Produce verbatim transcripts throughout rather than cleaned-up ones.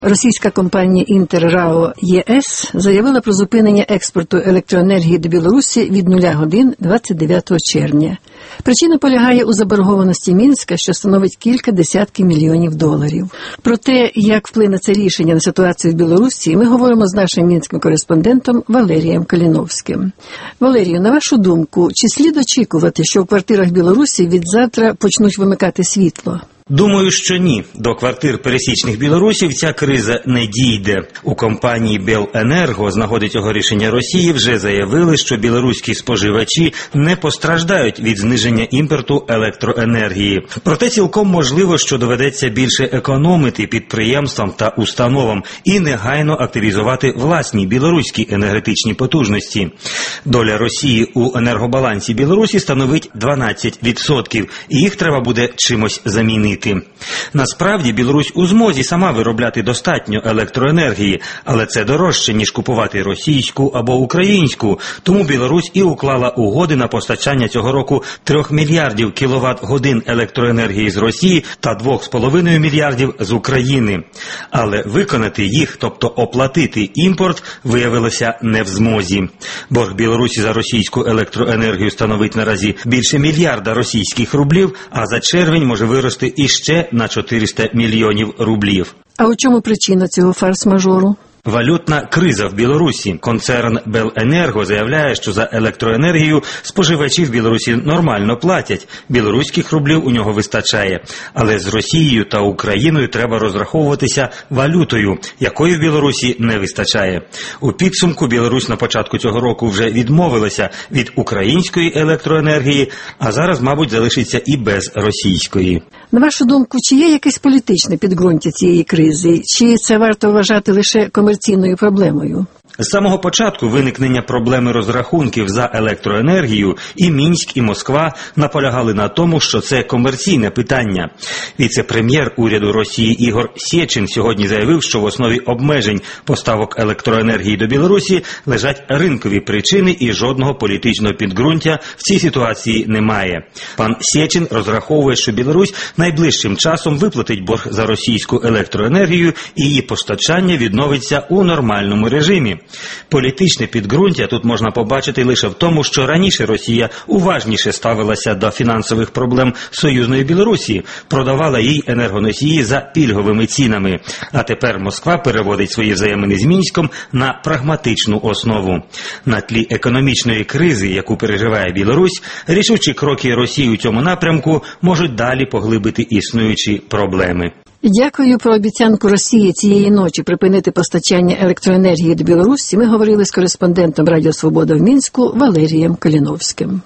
Російська компанія «Інтер-РАО ЄС» заявила про зупинення експорту електроенергії до Білорусі від нуля годин двадцять дев'ятого червня. Причина полягає у заборгованості Мінська, що становить кілька десятків мільйонів доларів. Про те, як вплине це рішення на ситуацію в Білорусі, ми говоримо з нашим мінським кореспондентом Валерієм Каліновським. Валерію, на вашу думку, чи слід очікувати, що в квартирах Білорусі від завтра почнуть вимикати світло? Думаю, що ні. До квартир пересічних білорусів ця криза не дійде. У компанії «Беленерго» з нагоди цього рішення Росії вже заявили, що білоруські споживачі не постраждають від зниження імпорту електроенергії. Проте цілком можливо, що доведеться більше економити підприємствам та установам і негайно активізувати власні білоруські енергетичні потужності. Доля Росії у енергобалансі Білорусі становить дванадцять відсотків, і їх треба буде чимось замінити. Насправді, Білорусь у змозі сама виробляти достатньо електроенергії, але це дорожче, ніж купувати російську або українську. Тому Білорусь і уклала угоди на постачання цього року трьох мільярдів кіловат-годин електроенергії з Росії та двох з половиною мільярдів з України. Але виконати їх, тобто оплатити імпорт, виявилося не в змозі. Борг Білорусі за російську електроенергію становить наразі більше мільярда російських рублів, а за червень може вирости і ще на чотириста мільйонів рублів. А у чому причина цього форс-мажору? Валютна криза в Білорусі. Концерн «Беленерго» заявляє, що за електроенергію споживачі в Білорусі нормально платять. Білоруських рублів у нього вистачає. Але з Росією та Україною треба розраховуватися валютою, якої в Білорусі не вистачає. У підсумку Білорусь на початку цього року вже відмовилася від української електроенергії, а зараз, мабуть, залишиться і без російської. На вашу думку, чи є якесь політичне підґрунтя цієї кризи? Чи це варто вважати лише комерційною проблемою? З самого початку виникнення проблеми розрахунків за електроенергію і Мінськ, і Москва наполягали на тому, що це комерційне питання. Віце-прем'єр уряду Росії Ігор Сєчин сьогодні заявив, що в основі обмежень поставок електроенергії до Білорусі лежать ринкові причини і жодного політичного підґрунтя в цій ситуації немає. Пан Сєчин розраховує, що Білорусь найближчим часом виплатить борг за російську електроенергію і її постачання відновиться у нормальному режимі. Політичне підґрунтя тут можна побачити лише в тому, що раніше Росія уважніше ставилася до фінансових проблем союзної Білорусі, продавала їй енергоносії за пільговими цінами. А тепер Москва переводить свої взаємини з Мінськом на прагматичну основу. На тлі економічної кризи, яку переживає Білорусь, рішучі кроки Росії у цьому напрямку можуть далі поглибити існуючі проблеми. Дякую. Про обіцянку Росії цієї ночі припинити постачання електроенергії до Білорусі ми говорили з кореспондентом Радіо Свобода в Мінську Валерієм Каліновським.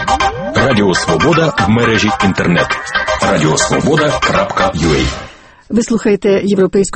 Радіо Свобода в мережі інтернет. радіосвобода крапка ю а. Ви слухаєте європейську